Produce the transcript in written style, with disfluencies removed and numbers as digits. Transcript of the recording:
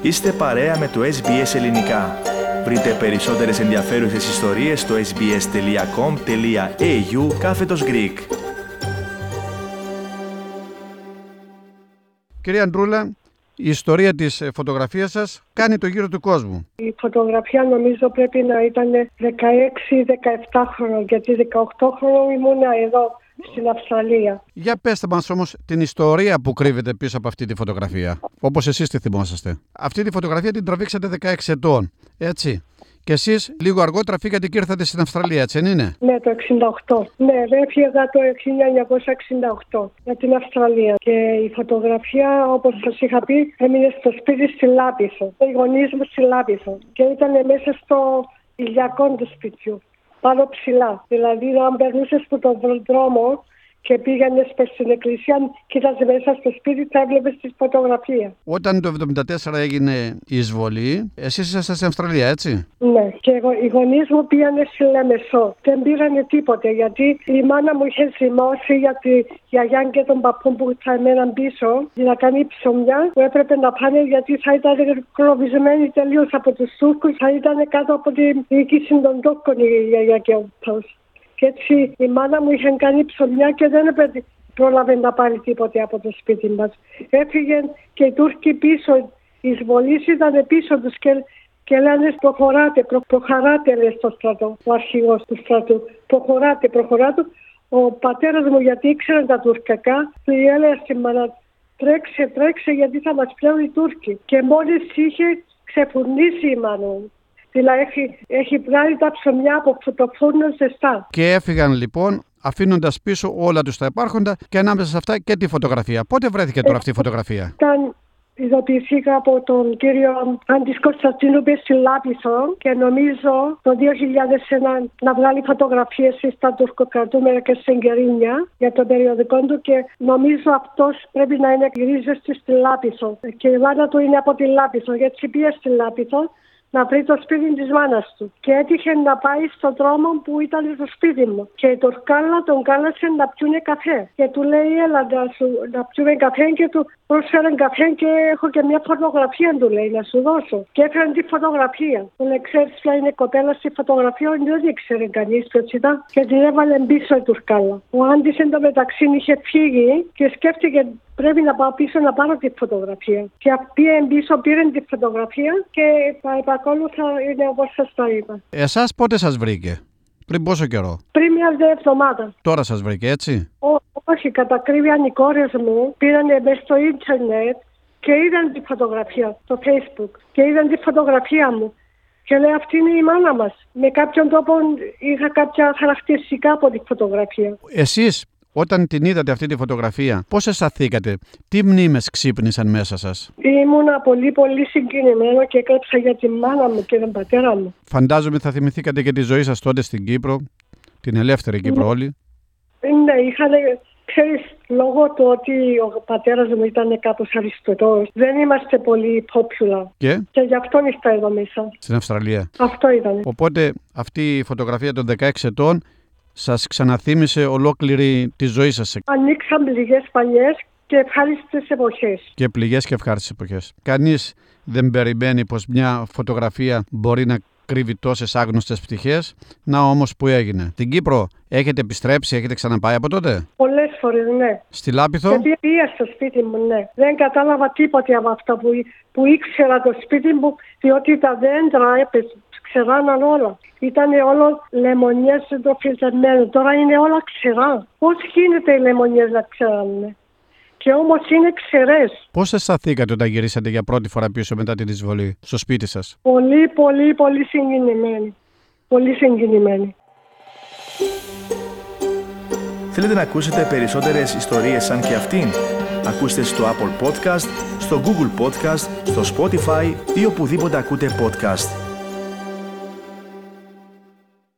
Είστε παρέα με το SBS Ελληνικά. Βρείτε περισσότερες ενδιαφέρουσες ιστορίες στο sbs.com.au/Greek. Κυρία Αντρούλα, η ιστορία της φωτογραφίας σας κάνει το γύρο του κόσμου. Η φωτογραφία νομίζω πρέπει να ήταν 16-17 χρόνια, γιατί 18 χρόνια ήμουνα εδώ στην Αυστραλία. Για πέστε μας όμως την ιστορία που κρύβεται πίσω από αυτή τη φωτογραφία, όπως εσείς τη θυμόσαστε. Αυτή τη φωτογραφία την τραβήξατε 16 ετών, έτσι. Και εσείς λίγο αργότερα φύγατε και ήρθατε στην Αυστραλία, έτσι δεν είναι? Ναι, το 68. Ναι, έφυγα το 1968 για την Αυστραλία. Και η φωτογραφία, όπως σας είχα πει, έμεινε στο σπίτι στη Λάπηθο. Οι γονείς μου στη Λάπηθο. Και ήταν μέσα στο ηλιακό του σπιτιού, πάνω ψηλά. Δηλαδή, αν περνούσες από τον δρόμο και πήγαινες στην εκκλησία, κοίταζε μέσα στο σπίτι, θα έβλεπες τη φωτογραφία. Όταν το 1974 έγινε η εισβολή, εσείς ήσασταν στην Αυστραλία, έτσι? Ναι, και οι γονείς μου πήγανε στη Λεμεσό. Δεν πήρανε τίποτε, γιατί η μάνα μου είχε ζυμώσει για τη γιαγιά και τον παππού που θα έμεναν πίσω για να κάνει ψωμιά, που έπρεπε να πάνε γιατί θα ήταν κλωβισμένοι τελείως από τους Τούρκους, θα ήταν κάτω από την διοίκηση των Τούρκων η γιαγιά και ο παππούς. Και έτσι η μάνα μου είχε κάνει ψωμιά και δεν πρόλαβε να πάρει τίποτε από το σπίτι μας. Έφυγε και οι Τούρκοι πίσω, οι εισβολείς ήταν πίσω τους και λένε προχωράτε λέει στο στρατό, ο αρχηγός του στρατού. Προχωράτε. Ο πατέρας μου, γιατί ήξερε τα τουρκικά, του έλεγε στη μάνα, τρέξε γιατί θα μας πιάνουν οι Τούρκοι. Και μόλις είχε ξεφουρνήσει η μάνα μου. Δηλαδή έχει βγάλει τα ψωμιά από το φούρνο ζεστά. Και έφυγαν λοιπόν, αφήνοντας πίσω όλα τους τα υπάρχοντα και ανάμεσα σε αυτά και τη φωτογραφία. Πότε βρέθηκε τώρα αυτή η φωτογραφία? Όταν ειδοποιηθήκα από τον κύριο Άντης Κωνσταντίνου στη Λάπηθο και νομίζω το 2001 να βγάλει φωτογραφίες στα τουρκοκρατούμενα και στην Κερίνια για το περιοδικό του, και νομίζω αυτός πρέπει να είναι γυρίζεστη στη Λάπηθο. Και η μάνα του είναι από τη Λάπηθο, γιατί πήγε στη Λάπηθο να βρει το σπίτι της μάνας του. Και έτυχε να πάει στον δρόμο που ήταν στο σπίτι μου. Και η Τουρκάλα τον κάλεσε να πιούνε καφέ. Και του λέει, έλα να πιούνε καφέ, και του πρόσφερε καφέ και έχω και μια φωτογραφία, του λέει, να σου δώσω. Και έφερε τη φωτογραφία. Του λέει, ξέρεις ποια είναι η κοπέλα στη φωτογραφία? Δεν ήξερε κανείς ποιος ήταν. Και την έβαλε πίσω η Τουρκάλα. Ο Άντης εντωμεταξύ είχε φύγει και σκέφτηκε, πρέπει να πάω πίσω να πάρω τη φωτογραφία. Και πήγε πίσω, πήρε τη φωτογραφία και τα επακόλουθα είναι όπως σας τα είπα. Εσάς πότε σας βρήκε? Πριν πόσο καιρό? Πριν μια εβδομάδα. Τώρα σας βρήκε, έτσι? Όχι, κατά ακρίβεια οι κόρες μου πήρανε μέσα στο ίντερνετ και είδαν τη φωτογραφία στο Facebook. Και είδαν τη φωτογραφία μου. Και λέει, αυτή είναι η μάνα μας. Με κάποιον τρόπο είχα κάποια χαρακτηριστικά από τη φωτογραφία. Εσείς, όταν την είδατε αυτή τη φωτογραφία, πώς αισθανθήκατε? Τι μνήμες ξύπνησαν μέσα σας? Ήμουνα πολύ συγκινημένο και έκλαψα για τη μάνα μου και τον πατέρα μου. Φαντάζομαι θα θυμηθήκατε και τη ζωή σας τότε στην Κύπρο, την ελεύθερη Κύπρο όλη. Ναι, ξέρεις, λόγω του ότι ο πατέρας μου ήταν κάπως αριστοτός, δεν είμαστε πολύ popular. Και γι' αυτό ήρθα εδώ μέσα. Στην Αυστραλία. Αυτό ήταν. Οπότε αυτή η φωτογραφία των 16 ετών σας ξαναθύμισε ολόκληρη τη ζωή σας. Ανοίξαν πληγές παλιές και ευχάριστες εποχές. Και πληγές και ευχάριστες εποχές. Κανείς δεν περιμένει πως μια φωτογραφία μπορεί να κρύβει τόσες άγνωστες πτυχές. Να όμως που έγινε. Στην Κύπρο έχετε επιστρέψει, έχετε ξαναπάει από τότε? Πολλές φορές, ναι. Στη Λάπηθο? Και πήγα στο σπίτι μου, ναι. Δεν κατάλαβα τίποτε από αυτά που ήξερα το σπίτι μου, διότι τα δέντρα ξεράναν όλα. Ήταν όλο λεμονιές εντροφιλτερμένες. Τώρα είναι όλα ξερά. Πώς γίνεται οι λεμονιές να ξεράνουν? Και όμως είναι ξερές. Πώς αισθανθήκατε όταν γυρίσατε για πρώτη φορά πίσω μετά την εισβολή στο σπίτι σας? Πολύ συγκινημένη. Πολύ συγκινημένη. Θέλετε να ακούσετε περισσότερες ιστορίες σαν και αυτήν? Ακούστε στο Apple Podcast, στο Google Podcast, στο Spotify ή οπουδήποτε ακούτε podcast.